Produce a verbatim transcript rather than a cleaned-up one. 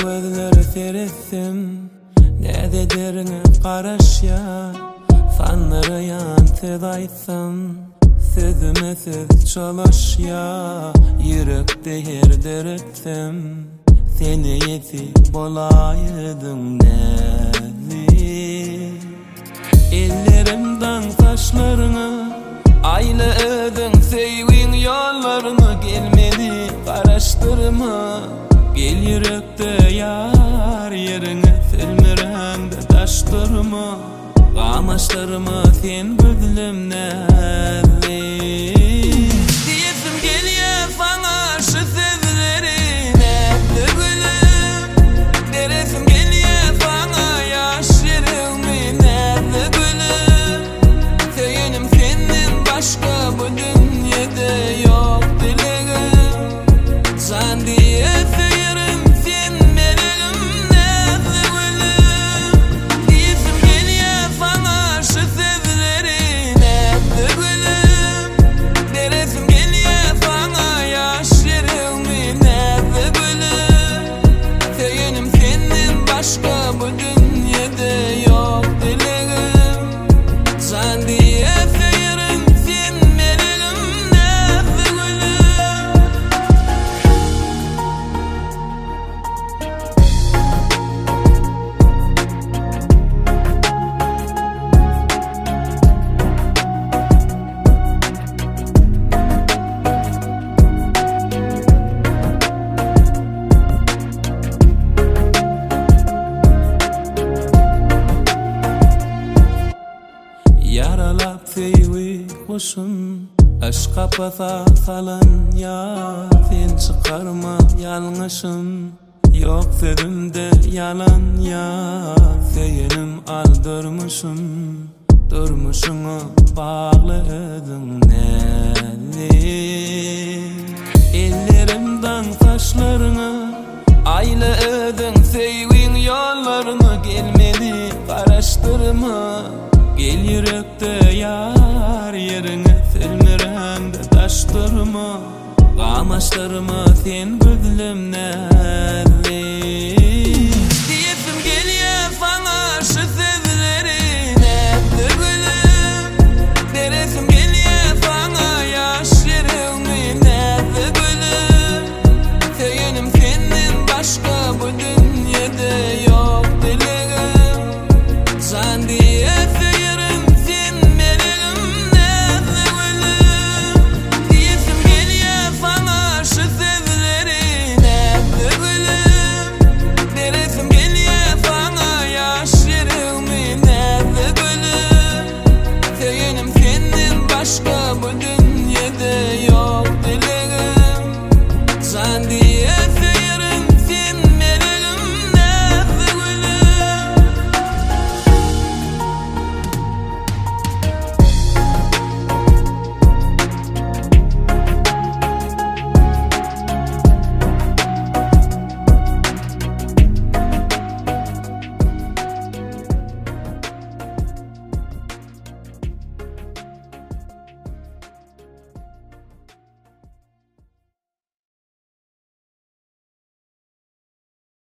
gözleri seretsim, näde derine garaşya, fanları yantı daýsam, sözüme söz çalaşya, yürekde her deretsem, seni yetip bolaydım näli. Ellerimden taşlarını, ayla ödün sevin yollarını, gelmedi araştırma. Gel yürekte yar yerine, filmiremde taştırma. Gamaşlarıma sen gözlüm näli. Diyesim gelýär sana şu sözleri, näde gülüm. Deresim gelýär sana yaş yerimi, näde gülüm. Söyünim senden başka bu dünyada yok dilegim. Can diye söylerim sen meleğim, näde gülüm. Diyesim gelýär sana şu sözleri, näde gülüm. Deresim gelýär sana yaş yerimi, näde gülüm. Söyünim senden başka bu dünyada yok dilegim. Can diye söylerim sen meleğim, näde gülüm. Yaralap sevgi kuşum, aşka pasa salan ya, sen çıkarma yalnışım. Yok sözümde yalan ya, seyenim aldırmışım. Durmuşunu bağlı ödün näli. Ellerimden saçlarını, ayla ödün sevin yollarını, gelmedi araştırma. Gel yürekte yar yerine, filmiremde taştırma. Gamaşlarıma sen gözlüm näli. Diyesim gelýär sana şu sözleri, näde gülüm. Deresim gelýär sana yaş yerimi, näde gülüm. Söyünim senden başka bu dünyada yok dilegim. Can diye söylerim sen meleğim, näde gülüm. Diyesim gelýär sana şu sözleri, näde gülüm. Deresim gelýär sana yaş yerimi, näde gülüm. Söyünim senden başka bu dünyada